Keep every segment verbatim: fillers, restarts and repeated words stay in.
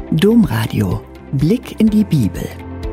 Domradio. Blick in die Bibel.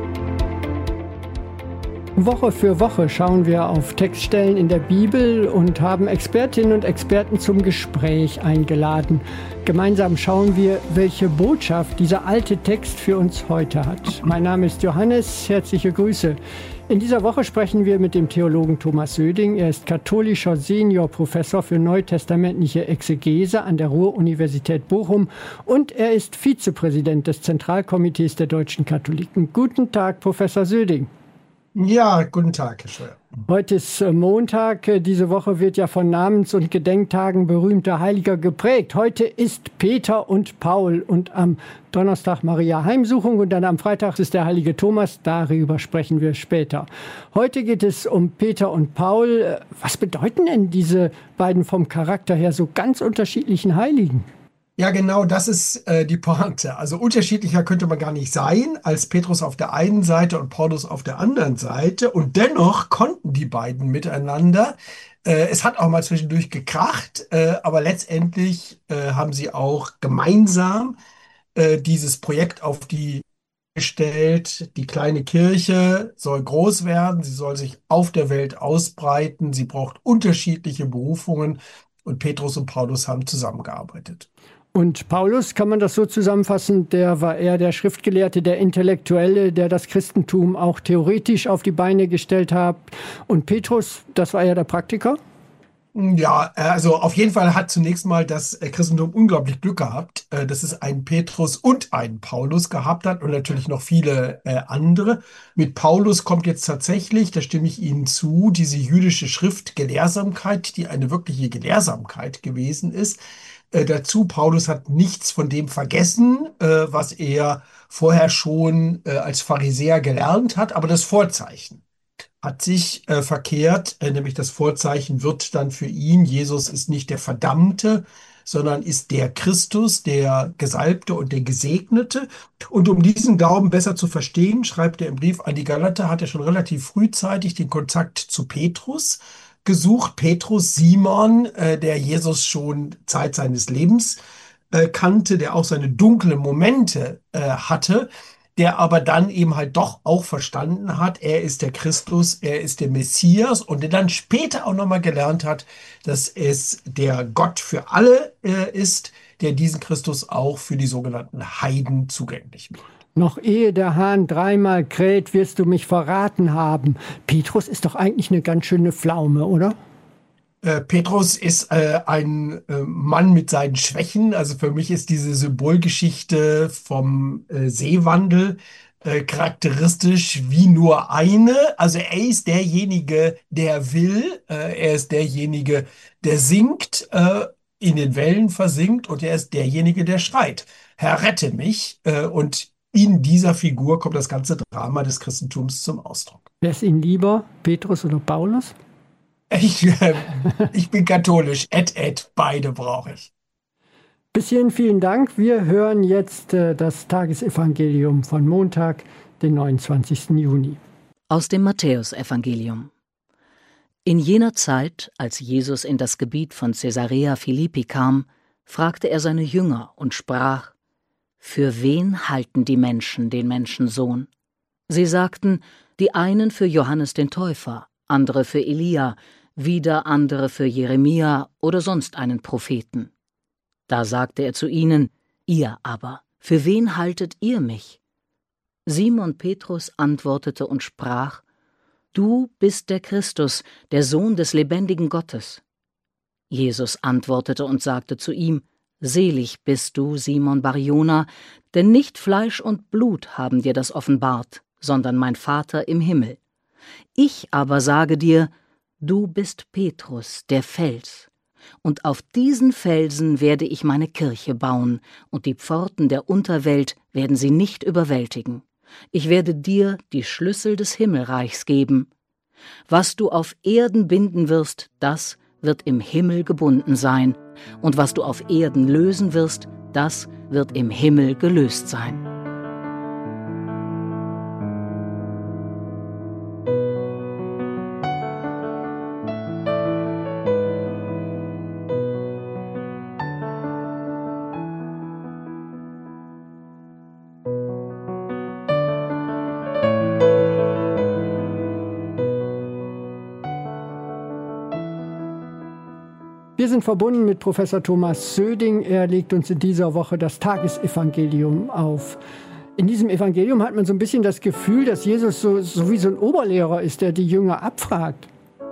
Woche für Woche schauen wir auf Textstellen in der Bibel und haben Expertinnen und Experten zum Gespräch eingeladen. Gemeinsam schauen wir, welche Botschaft dieser alte Text für uns heute hat. Mein Name ist Johannes, herzliche Grüße. In dieser Woche sprechen wir mit dem Theologen Thomas Söding. Er ist katholischer Seniorprofessor für neutestamentliche Exegese an der Ruhr-Universität Bochum und er ist Vizepräsident des Zentralkomitees der deutschen Katholiken. Guten Tag, Professor Söding. Ja, guten Tag, Herr Scheuer. Heute ist Montag. Diese Woche wird ja von Namens- und Gedenktagen berühmter Heiliger geprägt. Heute ist Peter und Paul und am Donnerstag Maria Heimsuchung und dann am Freitag ist der heilige Thomas. Darüber sprechen wir später. Heute geht es um Peter und Paul. Was bedeuten denn diese beiden vom Charakter her so ganz unterschiedlichen Heiligen? Ja, genau, das ist äh, die Pointe. Also unterschiedlicher könnte man gar nicht sein als Petrus auf der einen Seite und Paulus auf der anderen Seite. Und dennoch konnten die beiden miteinander. Äh, es hat auch mal zwischendurch gekracht, äh, aber letztendlich äh, haben sie auch gemeinsam äh, dieses Projekt auf die gestellt. Die kleine Kirche soll groß werden, sie soll sich auf der Welt ausbreiten, sie braucht unterschiedliche Berufungen und Petrus und Paulus haben zusammengearbeitet. Und Paulus, kann man das so zusammenfassen, der war eher der Schriftgelehrte, der Intellektuelle, der das Christentum auch theoretisch auf die Beine gestellt hat. Und Petrus, das war eher der Praktiker? Ja, also auf jeden Fall hat zunächst mal das Christentum unglaublich Glück gehabt, dass es einen Petrus und einen Paulus gehabt hat und natürlich noch viele andere. Mit Paulus kommt jetzt tatsächlich, da stimme ich Ihnen zu, diese jüdische Schriftgelehrsamkeit, die eine wirkliche Gelehrsamkeit gewesen ist. Äh, dazu, Paulus hat nichts von dem vergessen, äh, was er vorher schon äh, als Pharisäer gelernt hat, aber das Vorzeichen hat sich äh, verkehrt, äh, nämlich das Vorzeichen wird dann für ihn, Jesus ist nicht der Verdammte, sondern ist der Christus, der Gesalbte und der Gesegnete. Und um diesen Glauben besser zu verstehen, schreibt er im Brief an die Galater, hat er schon relativ frühzeitig den Kontakt zu Petrus gesucht. Petrus, Simon, äh, der Jesus schon Zeit seines Lebens äh, kannte, der auch seine dunklen Momente äh, hatte, der aber dann eben halt doch auch verstanden hat, er ist der Christus, er ist der Messias und der dann später auch nochmal gelernt hat, dass es der Gott für alle äh, ist, der diesen Christus auch für die sogenannten Heiden zugänglich macht. Noch ehe der Hahn dreimal kräht, wirst du mich verraten haben. Petrus ist doch eigentlich eine ganz schöne Pflaume, oder? Äh, Petrus ist äh, ein äh, Mann mit seinen Schwächen. Also für mich ist diese Symbolgeschichte vom äh, Seewandel äh, charakteristisch wie nur eine. Also er ist derjenige, der will. Äh, er ist derjenige, der singt, äh, in den Wellen versinkt und er ist derjenige, der schreit. Herr, rette mich. Äh, und in dieser Figur kommt das ganze Drama des Christentums zum Ausdruck. Wer ist Ihnen lieber, Petrus oder Paulus? Ich, äh, ich bin katholisch. Et, et, beide brauche ich. Bis hierhin vielen Dank. Wir hören jetzt äh, das Tagesevangelium von Montag, den neunundzwanzigsten Juni. Aus dem Matthäusevangelium. In jener Zeit, als Jesus in das Gebiet von Caesarea Philippi kam, fragte er seine Jünger und sprach: Für wen halten die Menschen den Menschensohn? Sie sagten, die einen für Johannes den Täufer, andere für Elia, wieder andere für Jeremia oder sonst einen Propheten. Da sagte er zu ihnen: Ihr aber, für wen haltet ihr mich? Simon Petrus antwortete und sprach: Du bist der Christus, der Sohn des lebendigen Gottes. Jesus antwortete und sagte zu ihm: Selig bist du, Simon Bar-Jona, denn nicht Fleisch und Blut haben dir das offenbart, sondern mein Vater im Himmel. Ich aber sage dir, du bist Petrus, der Fels, und auf diesen Felsen werde ich meine Kirche bauen, und die Pforten der Unterwelt werden sie nicht überwältigen. Ich werde dir die Schlüssel des Himmelreichs geben. Was du auf Erden binden wirst, das wird im Himmel gebunden sein, und was du auf Erden lösen wirst, das wird im Himmel gelöst sein. sind verbunden mit Professor Thomas Söding. Er legt uns in dieser Woche das Tagesevangelium auf. In diesem Evangelium hat man so ein bisschen das Gefühl, dass Jesus so, so wie so ein Oberlehrer ist, der die Jünger abfragt.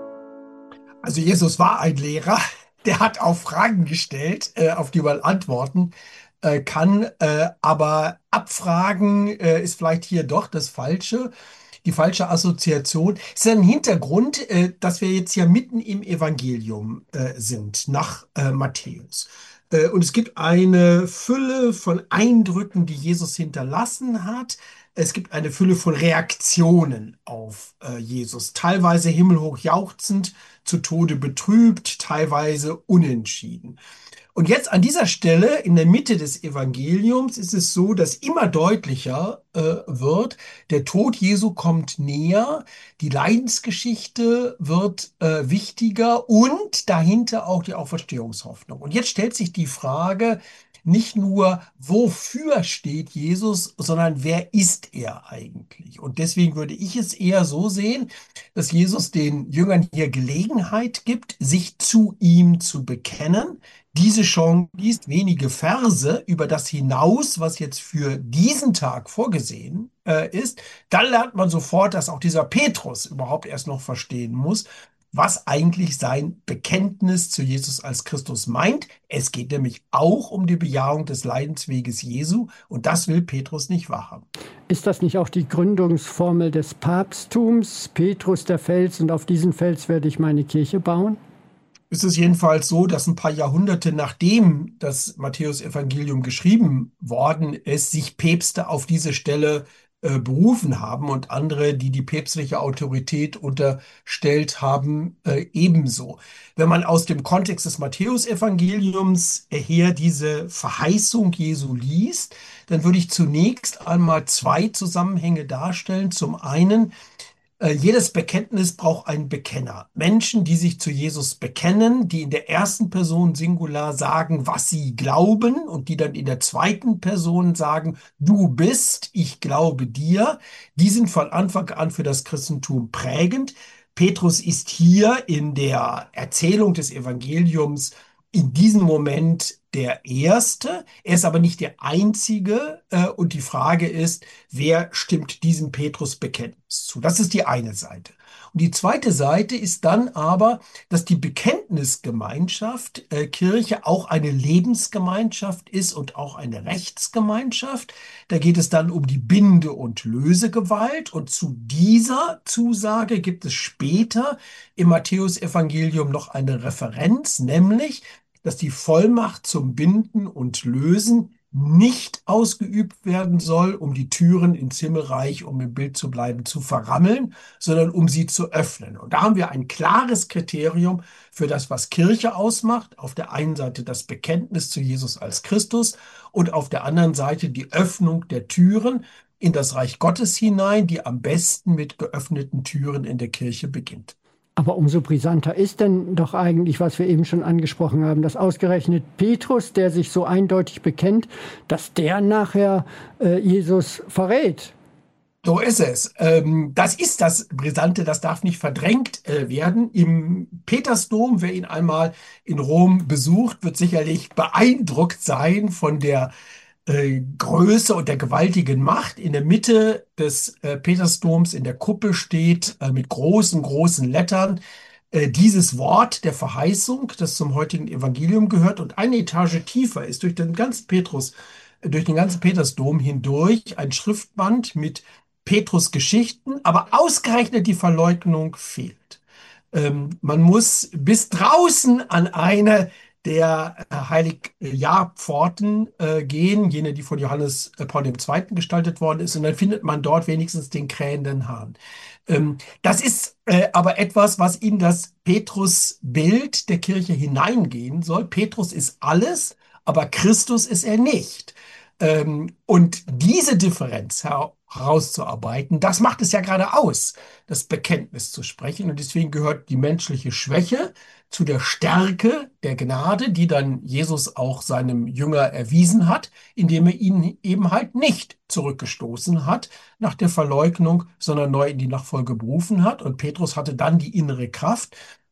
Also Jesus war ein Lehrer, der hat auch Fragen gestellt, äh, auf die man antworten äh, kann. Äh, aber abfragen äh, ist vielleicht hier doch das Falsche. Die falsche Assoziation. Es ist ein Hintergrund, äh, dass wir jetzt hier mitten im Evangelium äh, sind, nach äh, Matthäus. Äh, und es gibt eine Fülle von Eindrücken, die Jesus hinterlassen hat. Es gibt eine Fülle von Reaktionen auf äh, Jesus, teilweise himmelhoch jauchzend, zu Tode betrübt, teilweise unentschieden. Und jetzt an dieser Stelle, in der Mitte des Evangeliums, ist es so, dass immer deutlicher äh, wird, der Tod Jesu kommt näher, die Leidensgeschichte wird äh, wichtiger und dahinter auch die Auferstehungshoffnung. Und jetzt stellt sich die Frage, nicht nur, wofür steht Jesus, sondern wer ist er eigentlich? Und deswegen würde ich es eher so sehen, dass Jesus den Jüngern hier Gelegenheit gibt, sich zu ihm zu bekennen. Diese Chance liest wenige Verse über das hinaus, was jetzt für diesen Tag vorgesehen äh, ist. Dann lernt man sofort, dass auch dieser Petrus überhaupt erst noch verstehen muss, was eigentlich sein Bekenntnis zu Jesus als Christus meint. Es geht nämlich auch um die Bejahung des Leidensweges Jesu und das will Petrus nicht wahrhaben. Ist das nicht auch die Gründungsformel des Papsttums? Petrus der Fels und auf diesen Fels werde ich meine Kirche bauen? Ist es jedenfalls so, dass ein paar Jahrhunderte nachdem das Matthäus-Evangelium geschrieben worden ist, sich Päpste auf diese Stelle äh, berufen haben und andere, die die päpstliche Autorität unterstellt haben, äh, ebenso. Wenn man aus dem Kontext des Matthäus-Evangeliums her diese Verheißung Jesu liest, dann würde ich zunächst einmal zwei Zusammenhänge darstellen. Zum einen, jedes Bekenntnis braucht einen Bekenner. Menschen, die sich zu Jesus bekennen, die in der ersten Person Singular sagen, was sie glauben und die dann in der zweiten Person sagen, du bist, ich glaube dir, die sind von Anfang an für das Christentum prägend. Petrus ist hier in der Erzählung des Evangeliums in diesem Moment der Erste. Er ist aber nicht der Einzige. Äh, und die Frage ist, wer stimmt diesem Petrus-Bekenntnis zu? Das ist die eine Seite. Und die zweite Seite ist dann aber, dass die Bekenntnisgemeinschaft äh, Kirche auch eine Lebensgemeinschaft ist und auch eine Rechtsgemeinschaft. Da geht es dann um die Binde- und Lösegewalt. Und zu dieser Zusage gibt es später im Matthäusevangelium noch eine Referenz, nämlich dass die Vollmacht zum Binden und Lösen nicht ausgeübt werden soll, um die Türen ins Himmelreich, um im Bild zu bleiben, zu verrammeln, sondern um sie zu öffnen. Und da haben wir ein klares Kriterium für das, was Kirche ausmacht. Auf der einen Seite das Bekenntnis zu Jesus als Christus und auf der anderen Seite die Öffnung der Türen in das Reich Gottes hinein, die am besten mit geöffneten Türen in der Kirche beginnt. Aber umso brisanter ist denn doch eigentlich, was wir eben schon angesprochen haben, dass ausgerechnet Petrus, der sich so eindeutig bekennt, dass der nachher äh, Jesus verrät. So ist es. Ähm, das ist das Brisante, das darf nicht verdrängt äh, werden. Im Petersdom, wer ihn einmal in Rom besucht, wird sicherlich beeindruckt sein von der äh, Größe und der gewaltigen Macht. In der Mitte des äh, Petersdoms in der Kuppel steht äh, mit großen, großen Lettern äh, dieses Wort der Verheißung, das zum heutigen Evangelium gehört. Und eine Etage tiefer ist durch den ganzen Petrus, äh, durch den ganzen Petersdom hindurch ein Schriftband mit Petrus Geschichten, aber ausgerechnet die Verleugnung fehlt. Ähm, man muss bis draußen an eine der äh, Heiligjahrpforten äh, gehen, jene, die von Johannes äh, Paul der Zweite gestaltet worden ist, und dann findet man dort wenigstens den krähenden Hahn. Ähm, das ist äh, aber etwas, was in das Petrus-Bild der Kirche hineingehen soll. Petrus ist alles, aber Christus ist er nicht. Ähm, und diese Differenz her herauszuarbeiten, das macht es ja gerade aus, das Bekenntnis zu sprechen. Und deswegen gehört die menschliche Schwäche zu der Stärke der Gnade, die dann Jesus auch seinem Jünger erwiesen hat, indem er ihn eben halt nicht zurückgestoßen hat nach der Verleugnung, sondern neu in die Nachfolge berufen hat. Und Petrus hatte dann die innere Kraft,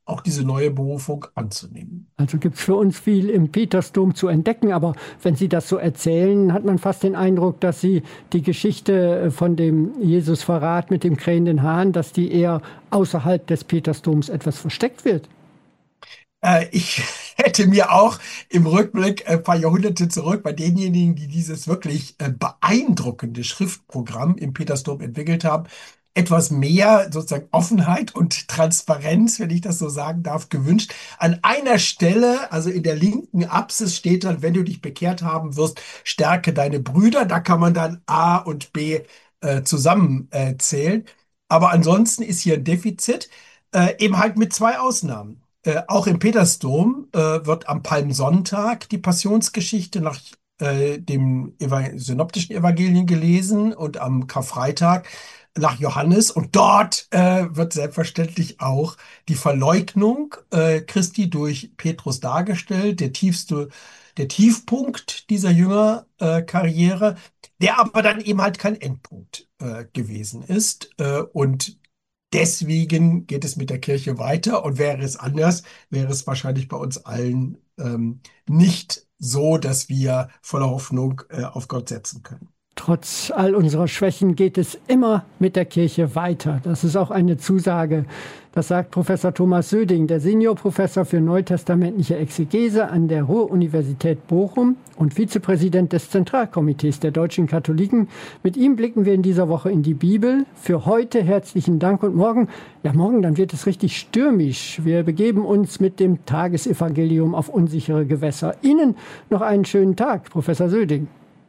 auch diese neue Berufung anzunehmen. Also gibt es für uns viel im Petersdom zu entdecken, aber wenn Sie das so erzählen, hat man fast den Eindruck, dass Sie die Geschichte von dem Jesus-Verrat mit dem krähenden Hahn, dass die eher außerhalb des Petersdoms etwas versteckt wird. Äh, ich hätte mir auch im Rückblick ein paar Jahrhunderte zurück bei denjenigen, die dieses wirklich äh, beeindruckende Schriftprogramm im Petersdom entwickelt haben, etwas mehr sozusagen Offenheit und Transparenz, wenn ich das so sagen darf, gewünscht. An einer Stelle, also in der linken Apsis steht dann, wenn du dich bekehrt haben wirst, stärke deine Brüder. Da kann man dann A und B äh, zusammenzählen. Äh, Aber ansonsten ist hier ein Defizit, äh, eben halt mit zwei Ausnahmen. Äh, auch im Petersdom äh, wird am Palmsonntag die Passionsgeschichte nach äh, dem Eva- synoptischen Evangelien gelesen und am Karfreitag nach Johannes. Und dort äh, wird selbstverständlich auch die Verleugnung äh, Christi durch Petrus dargestellt, der tiefste, der Tiefpunkt dieser Jüngerkarriere, der aber dann eben halt kein Endpunkt äh, gewesen ist. Äh, und deswegen geht es mit der Kirche weiter. Und wäre es anders, wäre es wahrscheinlich bei uns allen ähm, nicht so, dass wir voller Hoffnung äh, auf Gott setzen können. Trotz all unserer Schwächen geht es immer mit der Kirche weiter. Das ist auch eine Zusage. Das sagt Professor Thomas Söding, der Seniorprofessor für neutestamentliche Exegese an der Ruhr-Universität Bochum und Vizepräsident des Zentralkomitees der deutschen Katholiken. Mit ihm blicken wir in dieser Woche in die Bibel. Für heute herzlichen Dank und morgen, ja morgen, dann wird es richtig stürmisch. Wir begeben uns mit dem Tagesevangelium auf unsichere Gewässer. Ihnen noch einen schönen Tag, Professor Söding.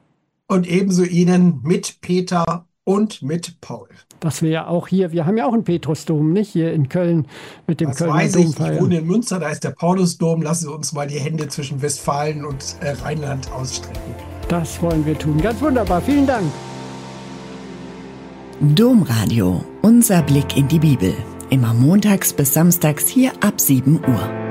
Und ebenso Ihnen mit Peter und mit Paul. Was wir ja auch hier, wir haben ja auch einen Petrusdom, nicht? Hier in Köln mit dem das Kölner weiß ich. Domfeier. Ich wohne in Münster, da ist der Paulusdom. Lassen Sie uns mal die Hände zwischen Westfalen und äh, Rheinland ausstrecken. Das wollen wir tun. Ganz wunderbar. Vielen Dank. Domradio, unser Blick in die Bibel. Immer montags bis samstags hier ab sieben Uhr.